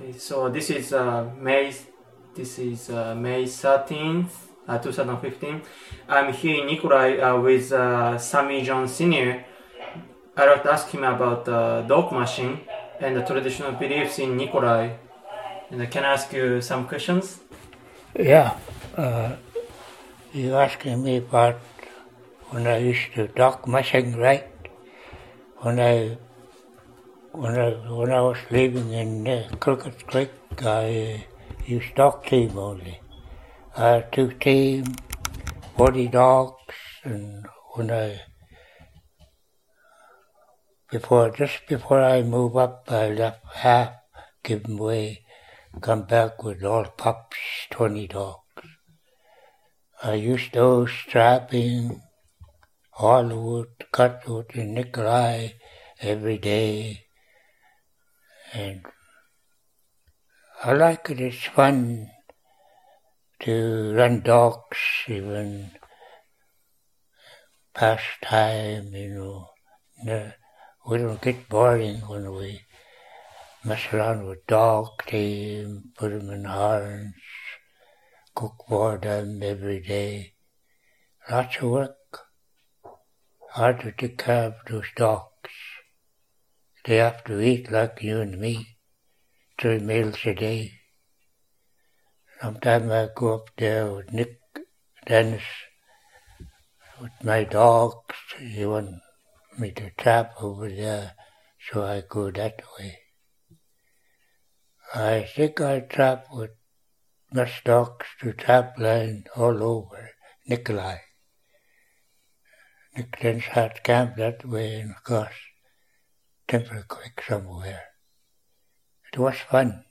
Okay, so this is May 13th, 2015. I'm here in Nikolai with Sammy John Sr. I'd like to ask him about the dog machine and the traditional beliefs in Nikolai. And can I ask you some questions? Yeah. You asking me about when I used to dog machine, right? When I was living in Crooked Creek, I used dog team only. I had 2 teams, 40 dogs, and just before I move up, I left half, give them away, come back with all pups, 20 dogs. I used those strapping, Hollywood, Cutwood, and Nikolai every day. And I like it. It's fun to run dogs, even pastime, We don't get boring when we mess around with dog team, put them in horns, cook for them every day. Lots of work. Hard to take care of those dogs. They have to eat like you and me, 3 meals a day. Sometimes I go up there with Nick Dennis, with my dogs. He want me to trap over there, so I go that way. I think I trap with mush dogs to trap line all over Nikolai. Nick Dennis had camp that way, and of course, Timber Creek somewhere. It was fun.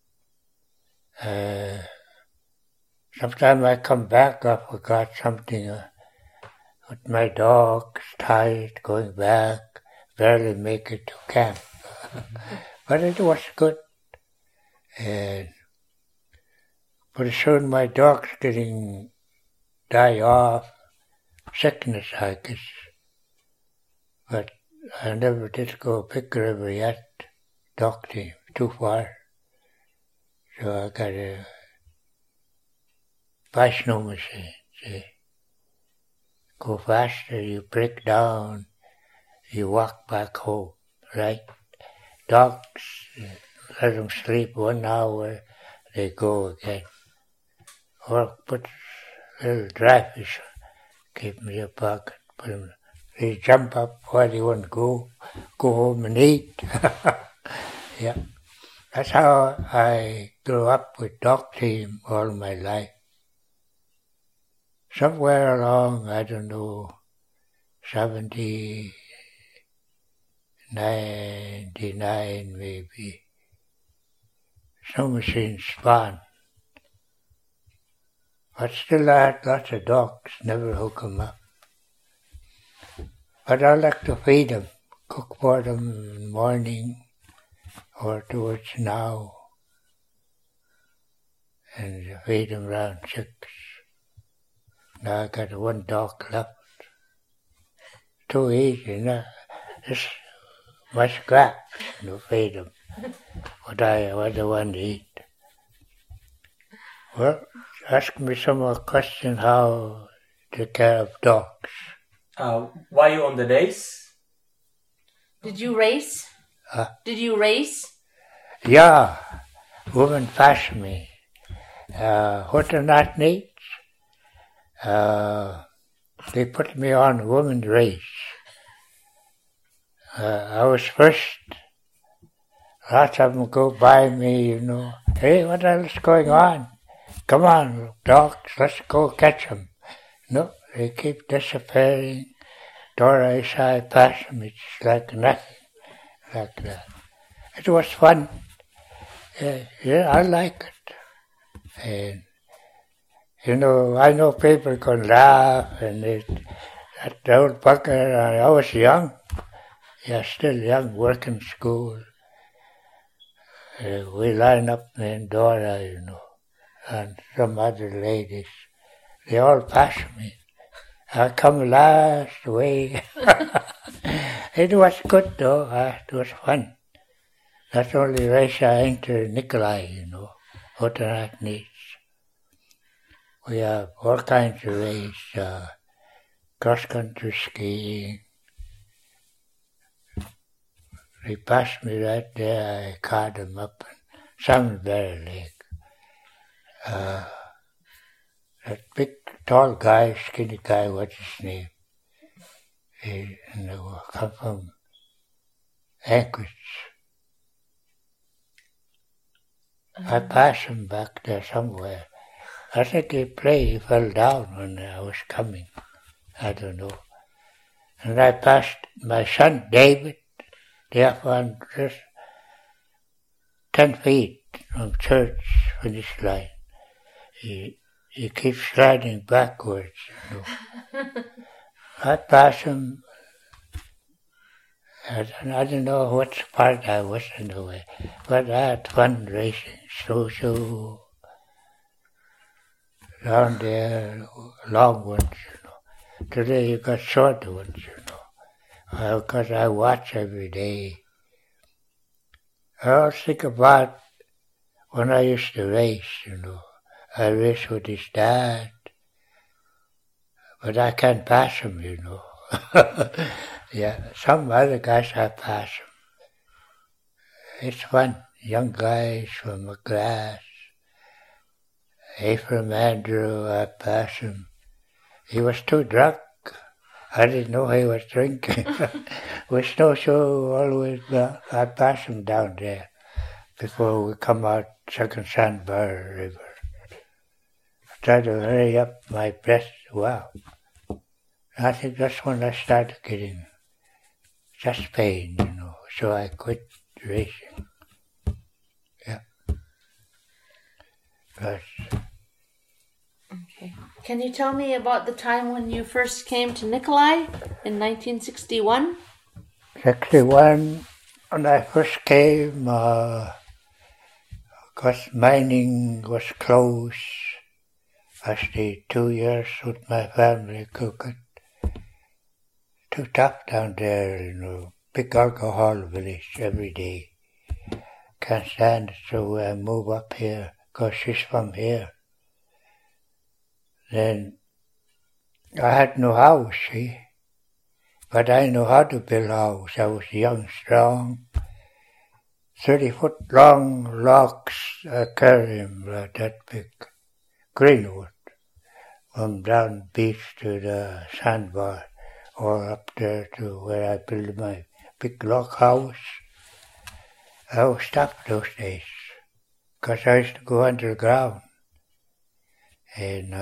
Sometimes I come back, I forgot something with my dogs, tired, going back, barely make it to camp. But it was good. And pretty soon my dog's getting die off, sickness I guess. But I never did go Big River yet, dog team, too far. So I got a bicycle machine, see. Go faster, you break down, you walk back home, right? Dogs, let them sleep 1 hour, they go again. Or put little dry fish, keep them in your pocket, put them, they jump up while they want to go home and eat. Yeah. That's how I grew up with dog team all my life. Somewhere along, I don't know, 70, 99 maybe, some machines spawned. But still I had lots of dogs, never hook them up. But I like to feed them, cook for them in the morning or towards now, and feed them around 6. Now I got 1 dog left. Too easy, just much scraps to feed them. What I want to eat. Well, ask me some more questions how to take care of dogs. Why you on the race? Did you race? Did you race? Yeah, women passed me. What they're not neat, they put me on a women's race. I was first. Lots of them go by me, Hey, what else is going on? Come on, dogs, let's go catch them. No, they keep disappearing. Dora I pass them, it's like nothing, like that. It was fun. Yeah, I like it. And, I know people can laugh, and that old bucket, I was young. Yeah, still young, working school. We line up in Dora, and some other ladies. They all pass me. I come last way. It was good though, it was fun. That's the only race I entered Nikolai, Hotanak needs. We have all kinds of race, cross-country skiing. He passed me right there, I caught him up in Salmon Lake. That big, tall guy, skinny guy, what's his name? He come from Anchorage. I passed him back there somewhere. I think he fell down when I was coming. I don't know. And I passed my son, David, there on just 10 feet from church finish line. He keeps sliding backwards, I passed him. I don't know what part I was in the way, but I had fun racing, so down there, long ones, Today you got short ones, because I watch every day. I always think about when I used to race, I race with his dad, but I can't pass him, Yeah, some other guys I pass him. It's fun. Young guys from McGrath. Ephraim Andrew, I pass him. He was too drunk. I didn't know he was drinking. With snowshoe always, I pass him down there before we come out Second Sandbar River. I try to hurry up my breath. Wow. I think that's when I started getting chest pain, so I quit racing. Yeah. But, okay. Can you tell me about the time when you first came to Nikolai in 1961? 61, when I first came, because mining was closed, I stayed 2 years with my family cooking. Too tough down there, big alcohol village every day. Can't stand it, so I move up here, because she's from here. Then I had no house, see, but I know how to build a house. I was young, strong, 30-foot long logs, I carry them like that big, Greenwood, from down beach to the sandbar, or up there to where I built my big log house. I was tough those days, because I used to go underground, and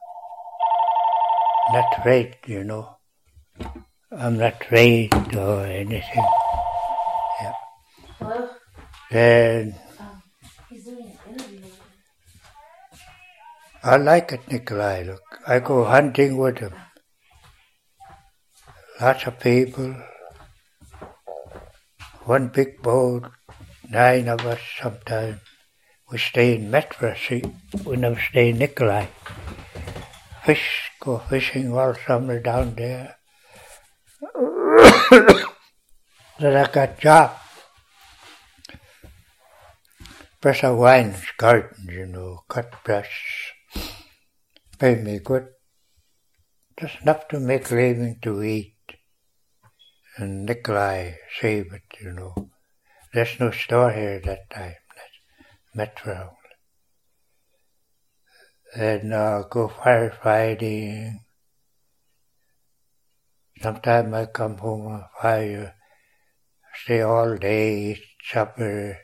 not afraid, I'm not afraid or anything. Yeah. Hello? Then He's doing an interview. I like it, Nikolai. Look, I go hunting with him. Lots of people. One big boat, 9 of us sometimes. We stay in Metra, see. We never stay in Nikolai. Go fishing all summer down there. Then I got job. Press of wines, gardens, cut brush. Pay me good. Just enough to make living to eat. And Nikolai save it, There's no store here that time. That's Metro. And go firefighting. Sometimes I come home on fire, stay all day, eat supper,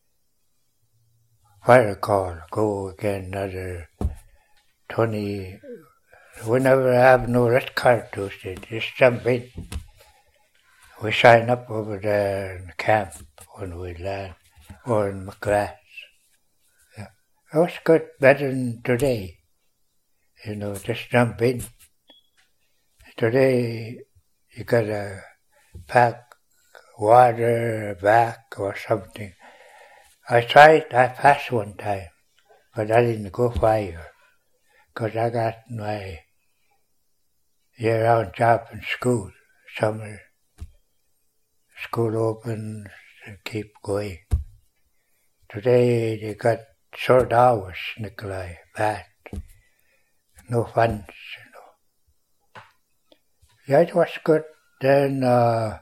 fire call, go again another 20. We never have no red card those days, just jump in. We sign up over there in the camp when we land, or in McGrath. Yeah. It was good, better than today. Just jump in. Today, you gotta pack water back or something. I passed one time, but I didn't go fire, because I got my year-round job in school, summer. School open, to keep going. Today they got short hours, Nikolai, bad. No funds, Yeah, it was good. Then I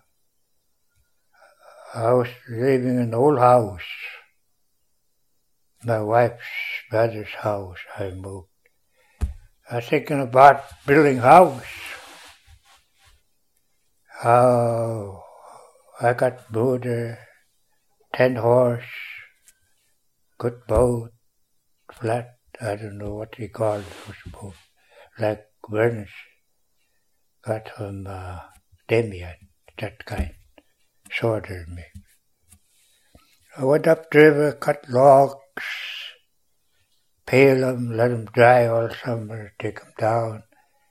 was living in an old house. My wife's brother's house I moved. I was thinking about building a house. I got motor, 10 horse, good boat, flat, I don't know what they call those boats, like Venice. Got from Damien, that kind, shorter than me. I went up the river, cut logs, peel them, let them dry all summer, take them down.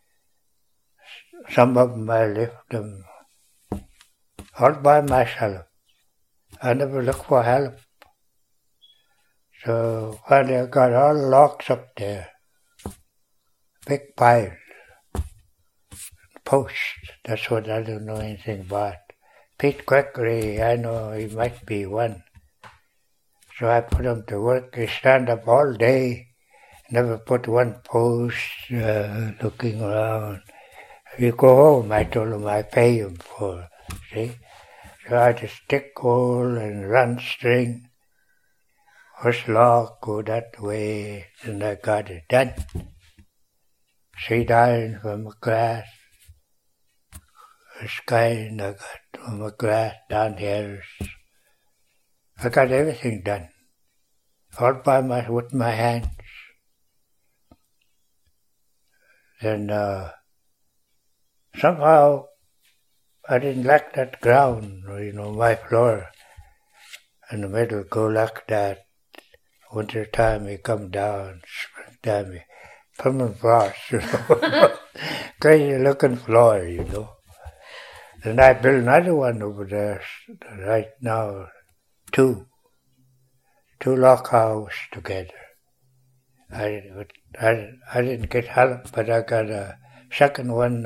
Some of them I lift them all by myself. I never look for help. So finally I got all the logs up there, big pile. Post, that's what I don't know anything about. Pete Gregory, I know he might be one. So I put him to work. He stand up all day, never put one post, looking around. You go home, I told him I pay him for, see. So I had a stick hole and run string, horse log, go that way, and I got it done. Sheet iron from the grass. Sky, and I got from the grass down here. I got everything done, all with my hands. Then somehow I didn't like that ground, my floor in the middle go like that. Winter time we come down, springtime we permanent frost, Crazy looking floor, And I built another one over there right now, two log houses together. I didn't get help, but I got a second one.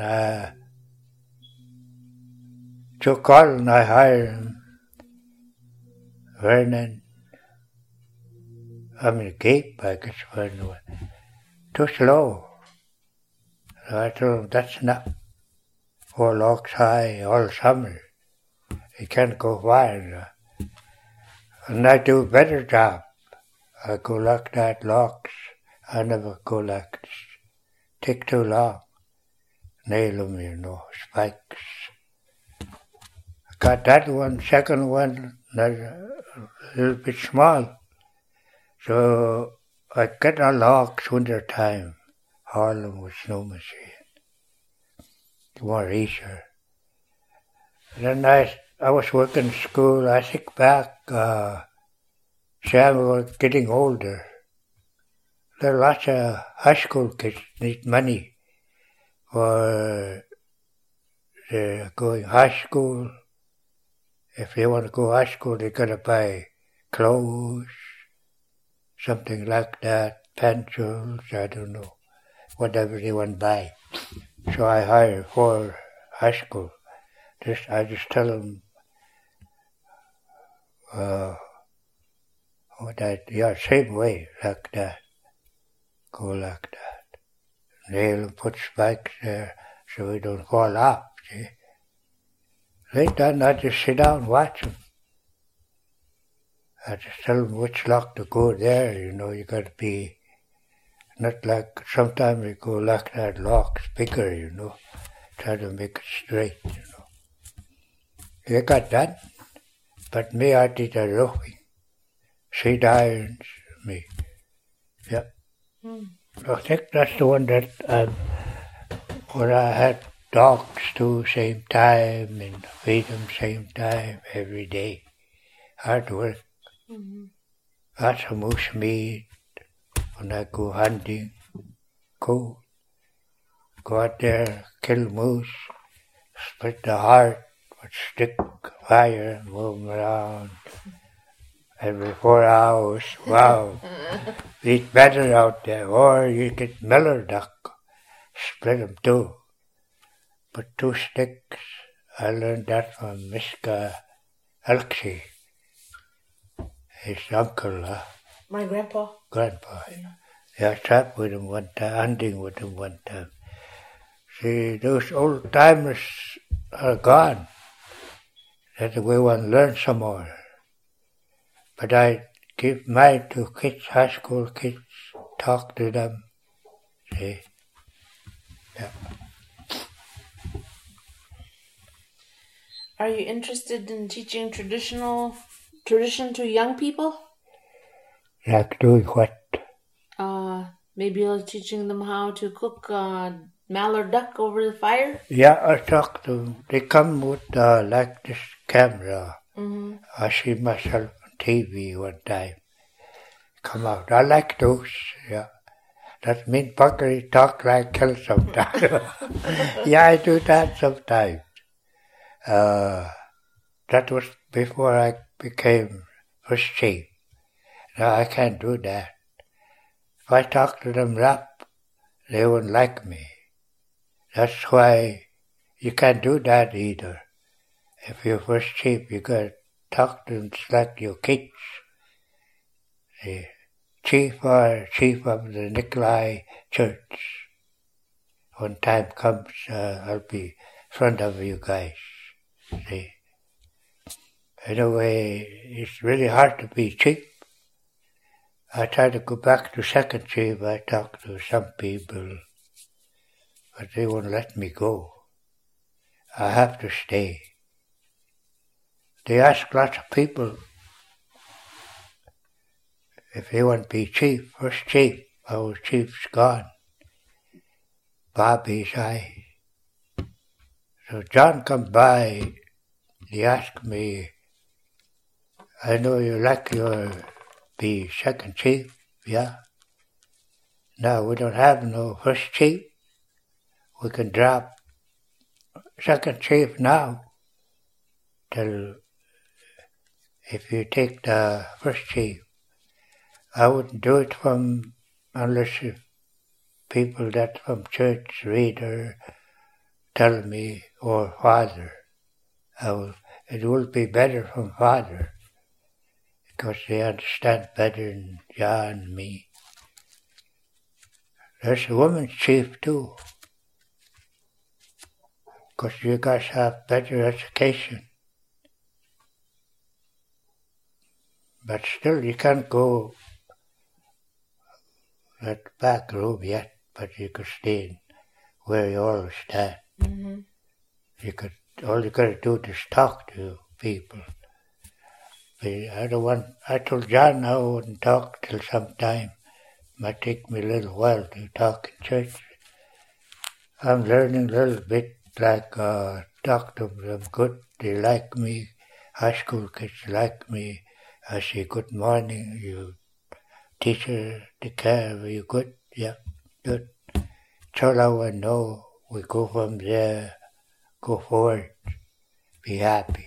Joe Collin, I hired him. Vernon, Gape, I guess, Vernon. Too slow. So I told him, that's enough. 4 logs high all summer. You can't go far. And I do a better job. I go like that logs. I never go like this. Take too long. Nail them, spikes. I got that one, second one, a little bit small. So I get a logs winter time. Haul them with snow machine. More easier. Then I was working in school. I think back, Sam was getting older. There are lots of high school kids need money for going high school. If they want to go high school, they got to buy clothes, something like that, pencils, I don't know, whatever they want to buy. So I hire for high school. I just tell them, same way, like that. Go like that. Nail and put spikes there so we don't fall off, see. Late done, I just sit down and watch them. I just tell them which lock to go there, you got to be. Not like sometimes we go like that lock's bigger, try to make it straight, They got done, but me, I did a roofing. Sheet irons, me. Yeah. I think that's the one that where I had dogs too, same time, and feed them same time, every day. Hard work. Lots of moose meat. When I go hunting, go out there, kill moose, split the heart with stick, fire, move them around. Every 4 hours, wow. Eat better out there, or you get miller duck, split them too. Put 2 sticks, I learned that from Miska Elksey. his uncle, My grandpa. grandpa. Yeah, I trapped with him one time, hunting with him one time. See, those old timers are gone. That's the way one learns some more. But I give mine to kids, high school kids, talk to them. See? Yeah. Are you interested in teaching tradition to young people? Like doing what? Maybe you're teaching them how to cook mallard duck over the fire? Yeah, I talk to them. They come with like this camera. Mm-hmm. I see myself on TV one time. Come out. I like those. Yeah. That mean Buckery talk like hell sometimes. Yeah, I do that sometimes. That was before I became first chief. Now I can't do that. If I talk to them rap, they won't like me. That's why you can't do that either. If you're first chief, you gotta talk to them just like your kids. See, chief of the Nikolai Church. When time comes, I'll be in front of you guys. See. Anyway, it's really hard to be chief. I tried to go back to second chief. I talked to some people, but they won't let me go. I have to stay. They ask lots of people if they want to be chief. First chief, our chief's gone. Bobby's I. So John come by, he asked me, I know you like your be second chief, yeah? Now we don't have no first chief. We can drop second chief now till if you take the first chief. I wouldn't do it unless if people that from church, reader, tell me, or father. It will be better from father, because they understand better than John and me. There's a woman's chief too, because you guys have better education. But still, you can't go that back room yet, but you could stay in where you always stand. Mm-hmm. All you gotta do is talk to people. I told John I wouldn't talk till some time. It might take me a little while to talk in church. I'm learning a little bit, like talk to them good. They like me. High school kids like me. I say good morning. You teacher, take care of you. Good? Yeah, good. That's all I want to know. We go from there, go forward, be happy.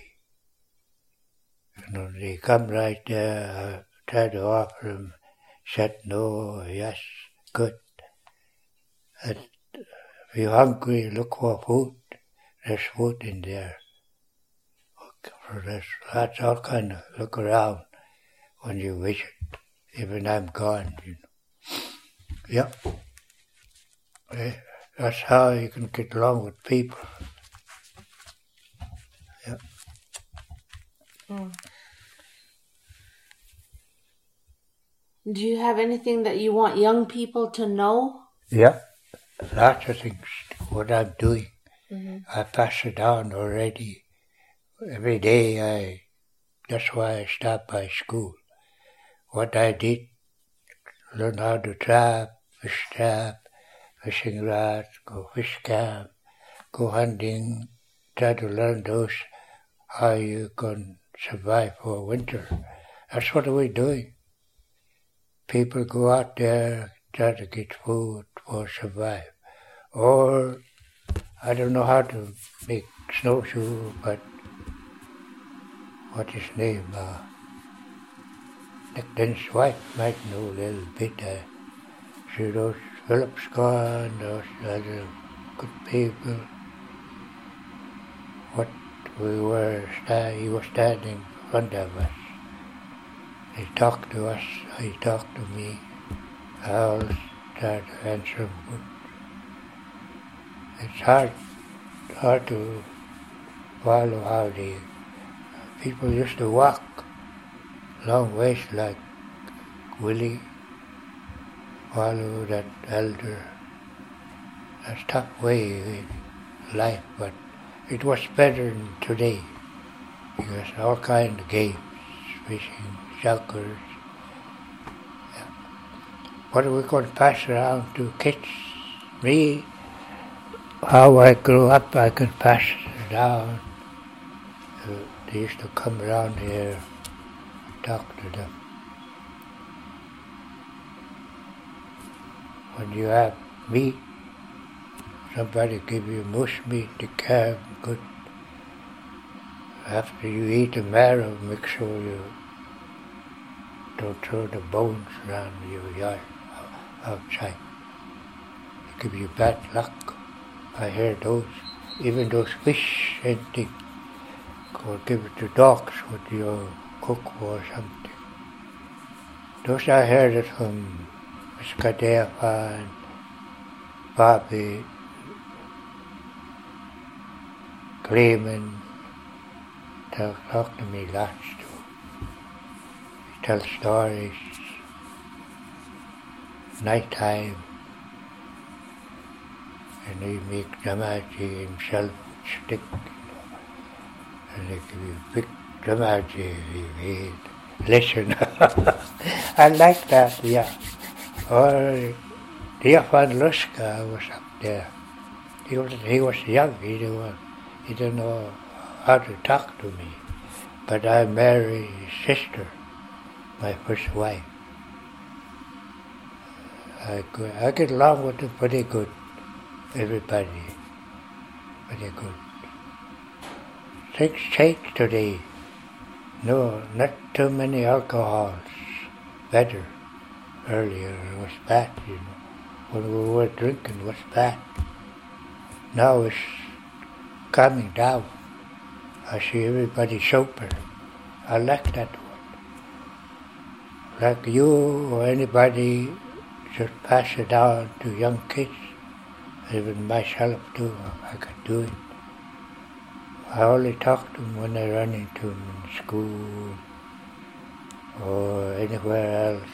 They come right there, I try to offer them, said no, yes, good. And if you're hungry, look for food. There's food in there. There's lots all kind of look around when you visit, even I'm gone, you know. Yep. That's how you can get along with people. Yep. Mm. Do you have anything that you want young people to know? Yeah, lots of things, what I'm doing. Mm-hmm. I pass it down already. Every day that's why I stop by school. What I did, learn how to trap, fishing rods, go fish camp, go hunting, try to learn those, how you can survive for winter. That's what we're doing. People go out there, try to get food for survive. Or, I don't know how to make snowshoe, but what's his name? Nick Dennis White might know a little bit. See those Phillips gone, those other good people. He was standing in front of us. He talked to us, he talked to me. I always try to answer him good. It's hard to follow how the people used to walk long ways like Willie, follow that elder. That's tough way in life, but it was better than today because all kind of games, fishing, soccer. What are we going to pass around to kids? Me, how I grew up, I could pass it down. They used to come around here, talk to them. When you have meat, somebody give you moose meat to carve good. After you eat the marrow, make sure you don't throw the bones around your yard outside. It give you bad luck. I hear those, even those fish and things, or give it to dogs with your cook or something. Those I heard it from Skadefa and Bobby Clayman. Talk to me lots too. He tells stories, nighttime, and he make Jamaji himself stick, and they give you big Jamaji he made. Listen, I like that, yeah. Or Diafan Luska was up there. He was young, he didn't know how to talk to me. But I married his sister, my first wife. I get along with them pretty good. Everybody, pretty good. Things change today. No, not too many alcohols. Better. Earlier it was bad, you know. When we were drinking it was bad. Now it's coming down. I see everybody sober. I like that one. Like you or anybody should pass it on to young kids. Even myself too, I could do it. I only talk to them when I run into them in school or anywhere else.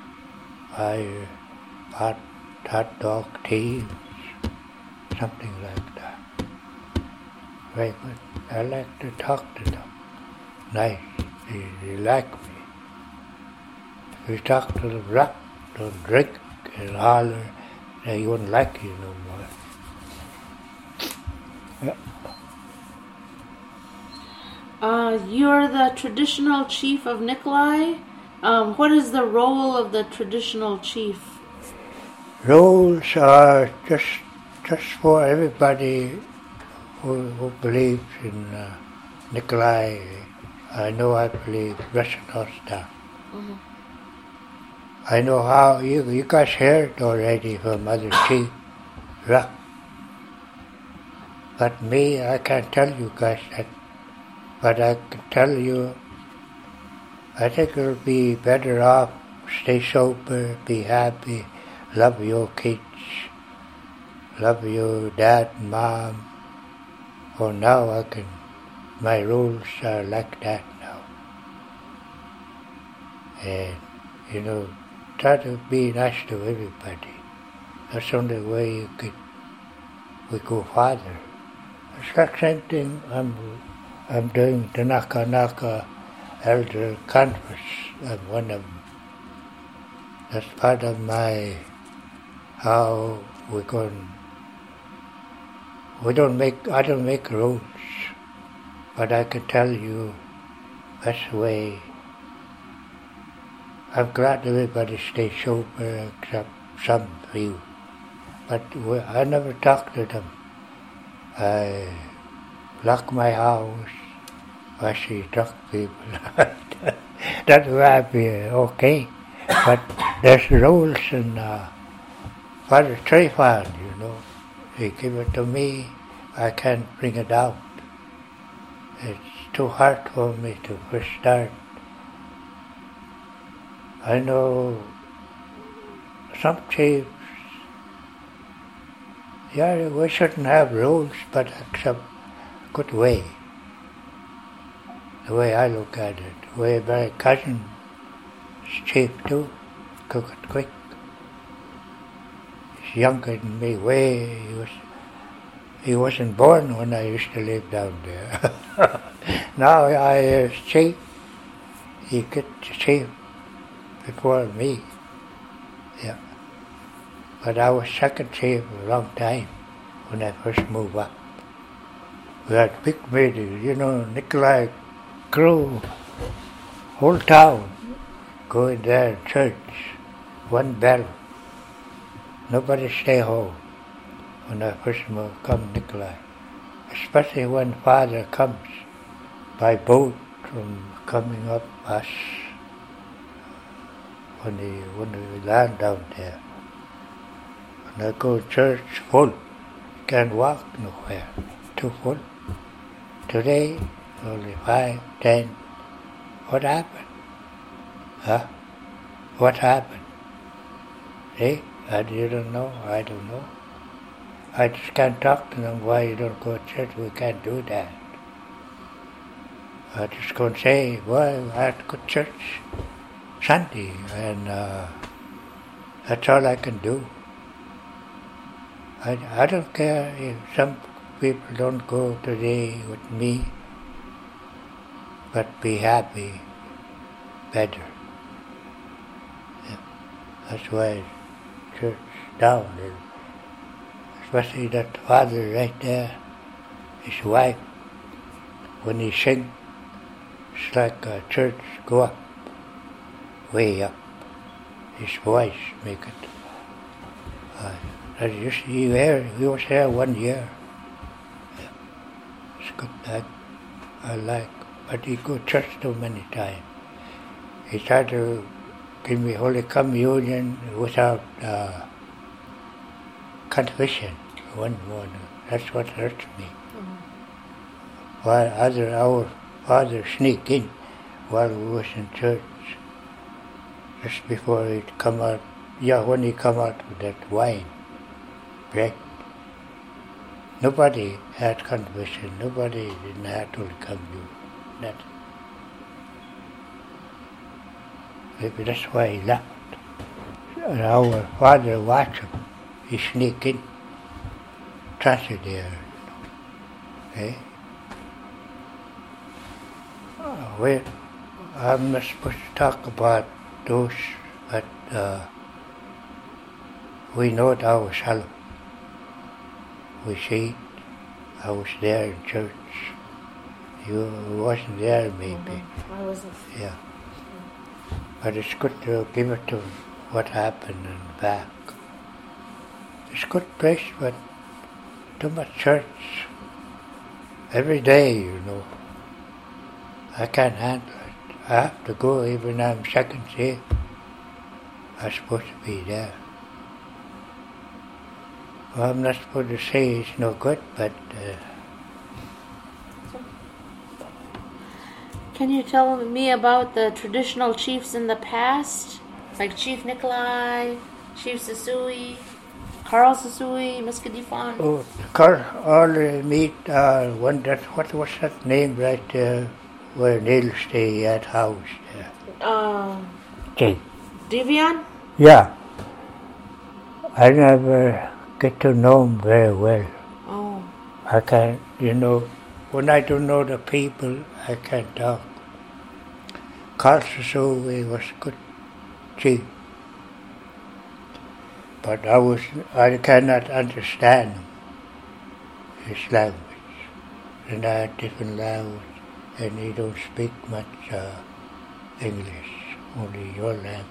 Hot dog teams, something like that. Very good. I like to talk to them. Nice. They like me. If you talk to them rough, don't drink and holler, they won't like you no more. Yeah. You're the traditional chief of Nikolai. What is the role of the traditional chief? Roles are just for everybody who believes in Nikolai. I know I believe Russian Orthodox. Mm-hmm. I know how you guys heard already from other chiefs, right? But me, I can't tell you guys that. But I can tell you, I think it'll be better off, stay sober, be happy, love your kids, love your dad and mom. For now my rules are like that now. And, try to be nice to everybody. That's the only way we go farther. It's like same thing I'm doing the Naka Elder Conference. I'm one of them. That's part of how we're going. I don't make rules, but I can tell you that's the way. I'm glad everybody stays sober except some few. But I never talk to them. I lock my house. I see drunk people. That would be okay. But there's rules in Father Trayfan, He give it to me. I can't bring it out. It's too hard for me to first start. I know some chiefs, yeah, we shouldn't have rules, but accept good way. The way I look at it, the way my cousin is chief too, cook it quick. He's younger than me, he wasn't born when I used to live down there. Now I is chief, he gets chief before me. Yeah. But I was second chief a long time when I first moved up. We had big meetings, Nikolai grew whole town going there to church, one bell. Nobody stay home when I first come Nikolai. Especially when Father comes by boat from coming up us when we land down there. When I go to church full, can't walk nowhere, too full. Today, only 5, 10. What happened? Huh? What happened? See? You don't know, I don't know. I just can't talk to them why you don't go to church. We can't do that. I just go and say, well, I have to go to church Sunday, and that's all I can do. I don't care if some people don't go today with me, but be happy, better. Yeah. That's why church down, especially that father right there, his wife, when he sing, it's like a church go up, way up. His voice make it. He was here 1 year. Yeah. It's good that I like, but he go to church too many times. He tried to give me Holy Communion without confession one morning. That's what hurts me. Mm-hmm. While our father sneak in while we was in church, just before he'd come out. Yeah, when he come out with that wine, bread. Nobody had confession. Nobody didn't have Holy Communion. Nothing. Maybe that's why he left. And our father watched him. He sneak in, trust it there. Okay? Well, I'm not supposed to talk about those, but we know it ourselves. We see it. I was there in church. You wasn't there, maybe. Mm-hmm. I wasn't. Yeah. But it's good to give it to what happened in the back. It's a good place, but too much church. Every day, I can't handle it. I have to go even though I'm second chief. I'm supposed to be there. Well, I'm not supposed to say it's no good, but... Can you tell me about the traditional chiefs in the past? Like Chief Nikolai, Chief Sasui, Carl Sasui, Miskadifan? Oh, Carl, only meet what was that name right there where Neil stay at house there? Okay. Devian? Yeah. I never get to know him very well. Oh. I can't, when I don't know the people, I can't talk. Carl Sasui was good chief, but I cannot understand his language. And I have different language, and he don't speak much English, only your language.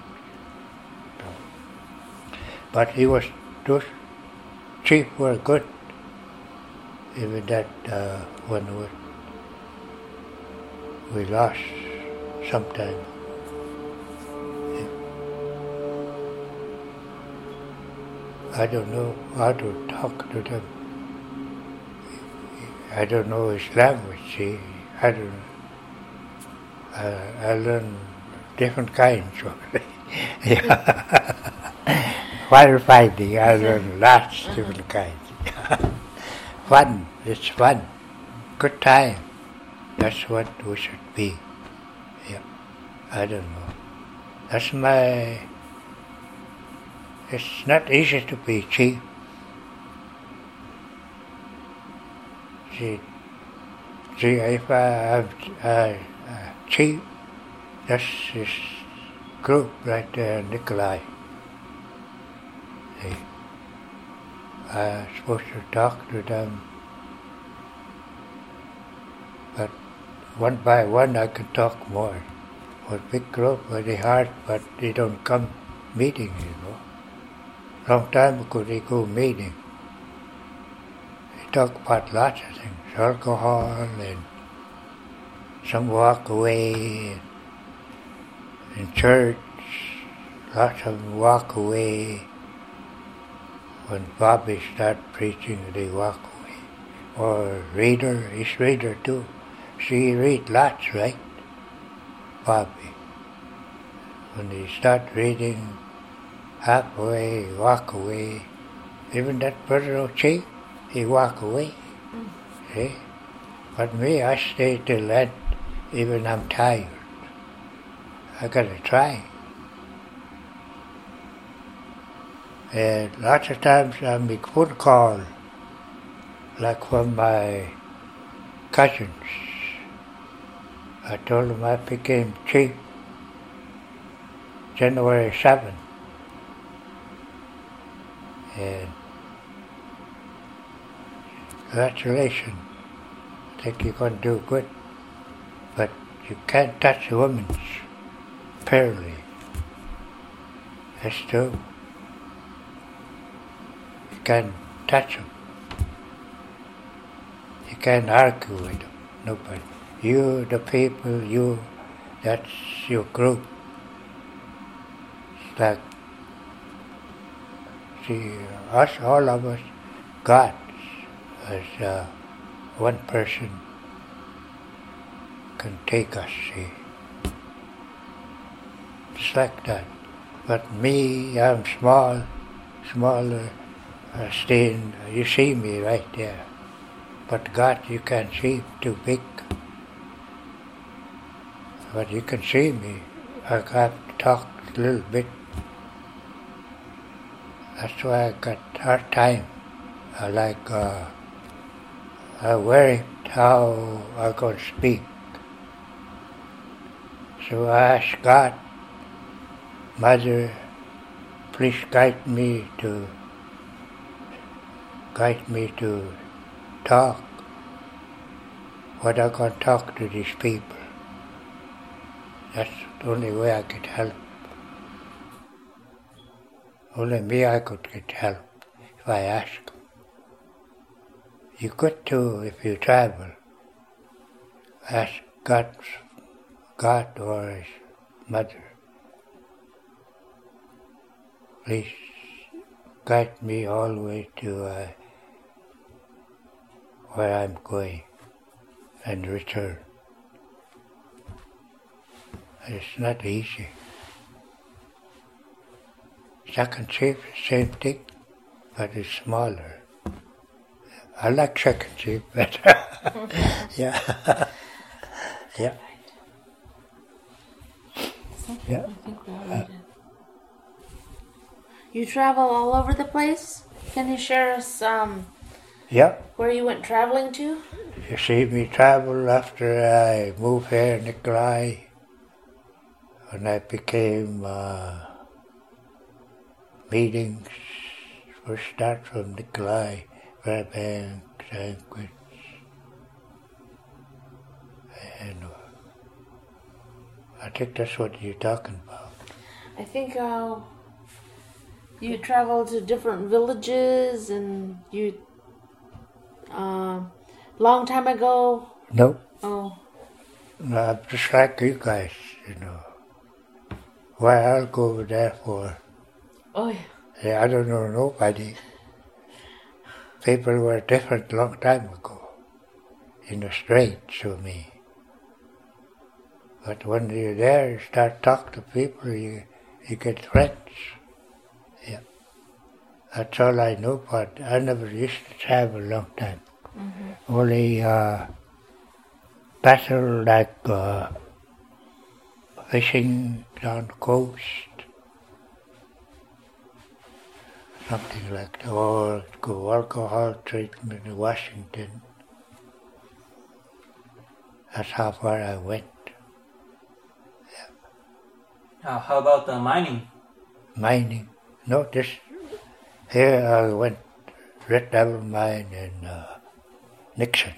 But those chiefs were good, even that when we lost sometime. Yeah. I don't know how to talk to them. I don't know his language. I learn different kinds of it. Yeah. Fire fighting, I learned lots of different kinds. Fun, it's fun. Good time. That's what we should be. Yeah. I don't know. That's my... It's not easy to be chief. See, if I have a chief, that's his group right there, Nikolai. See, I'm supposed to talk to them, but one by one I can talk more. For big group, very hard, but they don't come meeting, Long time ago they go meeting. They talk about lots of things, alcohol, and some walk away. In church, lots of them walk away. When Bobby starts preaching, they walk away. Or reader, he's reader too. She read lots, right? Bobby. When they start reading, halfway, walk away. Even that brother O'Chee, he walk away. See? But me, I stay till end, even I'm tired. I gotta try. And lots of times I make phone call, like from my cousins. I told them I became chief January 7th. And congratulations. I think you're going to do good. But you can't touch women's fairly. That's true. You can't touch them. You can't argue with them. Nobody. You, the people, that's your group. It's like, see, us, all of us, gods, as one person can take us, see. It's like that. But me, I'm smaller, staying, you see me right there. But God, you can't see, too big. But you can see me. I have to talk a little bit. That's why I got hard time. I worry how I'm going to speak. So I ask God, Mother, please guide me to talk. What I'm going to talk to these people. That's the only way I could help. Only me I could get help if I ask. You could too if you travel. Ask God or His Mother. Please guide me all the way to where I'm going and return. It's not easy. Second chief, same thing, but it's smaller. I like second chief better. Yeah. Yeah. Yeah. You travel all over the place? Can you share us Yeah. where you went traveling to? You see me travel after I moved here, Nikolai, when I became meetings. First start from Nikolai, Fairbanks, Anchorage, and I think that's what you're talking about. I think you traveled to different villages and you long time ago. Nope. Oh. No, I'm just like you guys, Why I'll go over there for? Oh yeah. Yeah, I don't know nobody. People were different long time ago in the Straits to me. But when you're there, you start talking to people, you you get friends. Yeah. That's all I know, but I never used to travel a long time. Only battle like fishing down the coast, something like that, or go alcohol treatment in Washington. That's how far I went. How about mining? Mining. No, just here I went Red Devil Mine in Nixon.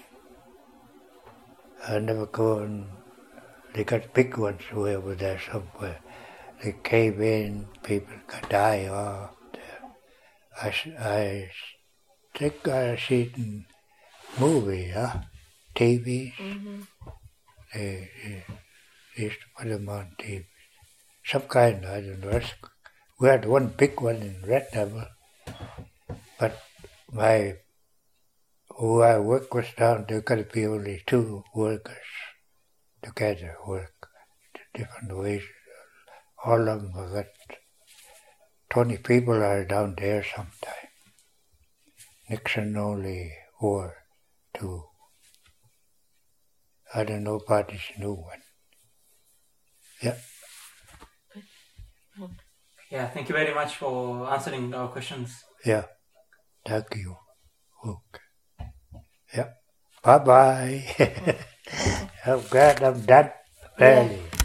I never go and they got big ones way over there somewhere. They cave in, people could die off there. I think I see it in movies, TV. They used to put them on TV. Some kind, I don't know. We had one big one in Red Devil, but who I work with down there could be only 2 workers together work different ways. All of them have got 20 people are down there sometime. Nixon only 4, 2. I don't know about this new one. Yeah. Yeah, thank you very much for answering our questions. Yeah. Thank you. Okay. Yeah. Bye-bye. I'm glad I'm done early.